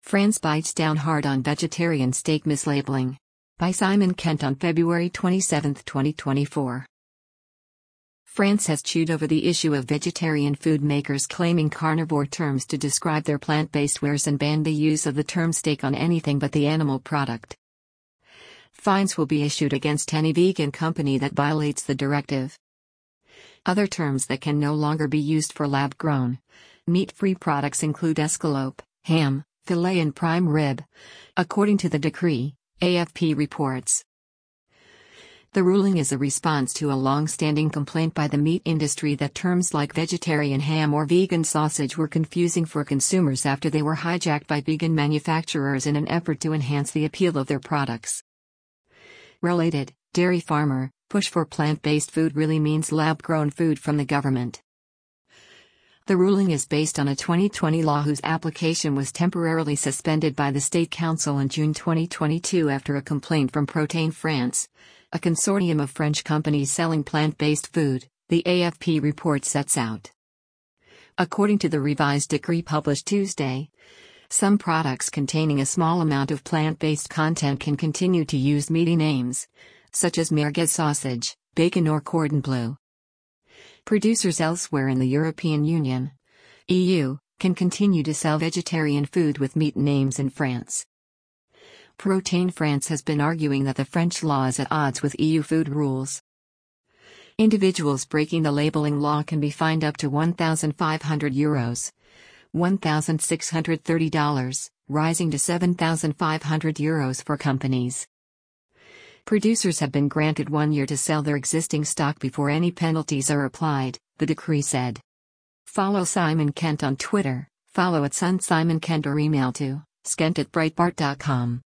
France bites down hard on vegetarian steak mislabeling. By Simon Kent on February 27, 2024. France has chewed over the issue of vegetarian food makers claiming carnivore terms to describe their plant-based wares and banned the use of the term steak on anything but the animal product. Fines will be issued against any vegan company that violates the directive. Other terms that can no longer be used for lab-grown, meat-free products include escalope, ham, filet and prime rib, according to the decree, AFP reports. The ruling is a response to a long-standing complaint by the meat industry that terms like vegetarian ham or vegan sausage were confusing for consumers after they were hijacked by vegan manufacturers in an effort to enhance the appeal of their products. Related, dairy farmer, push for plant-based food really means lab-grown food from the government. The ruling is based on a 2020 law whose application was temporarily suspended by the State Council in June 2022 after a complaint from Protein France, a consortium of French companies selling plant-based food, the AFP report sets out. According to the revised decree published Tuesday, some products containing a small amount of plant-based content can continue to use meaty names, such as merguez sausage, bacon or cordon bleu. Producers elsewhere in the European Union, EU, can continue to sell vegetarian food with meat names in France. Protein France has been arguing that the French law is at odds with EU food rules. Individuals breaking the labeling law can be fined up to €1,500, $1,630, rising to €7,500 for companies. Producers have been granted 1 year to sell their existing stock before any penalties are applied, the decree said. Follow Simon Kent on Twitter, follow @SunSimonKent or email to skent@breitbart.com.